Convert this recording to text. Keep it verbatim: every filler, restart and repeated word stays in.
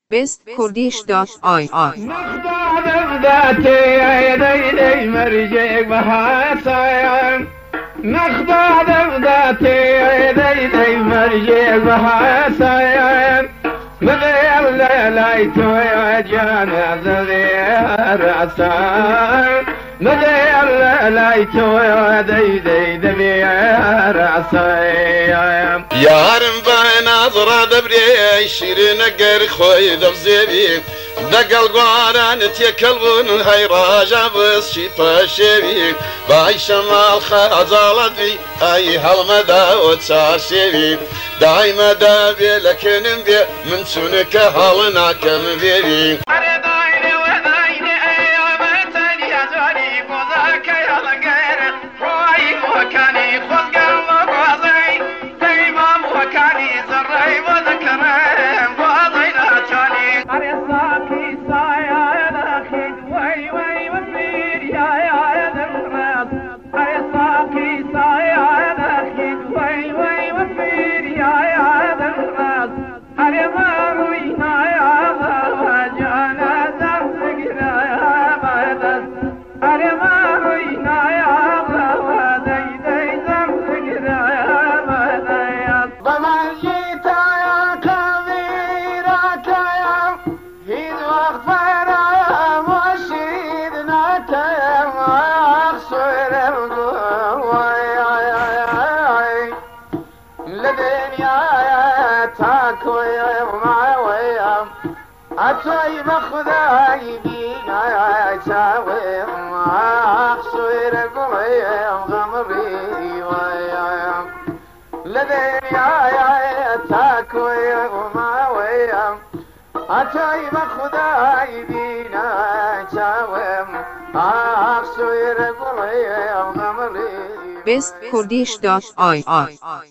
best kurdish dot i r نخدم ذاتي يدي مرجيك بحاسايا نخدم ذاتي يدي مرجيك بحاسايا مغير ليليتو يا جانا زغير عسايا مغير ليليتو يا دي دي دبير عسايا يارم بناظرة دبري شيرين قر خوي دبزيبي دقل قواران تيكلبون هاي راجع بس شي طاشيبي باي شمال خازالت بي اي هالمدى وتساسيبي دايما دابي لكن بي من سنك هالنا كم بيبي أتوي بخداي بينا يا شاوي أخسر قلي غمري ويا لذين يا يا تاكوي وما ويا أتوي بخداي بينا يا شاوي أخسر قلي غمري best kurdish dot i r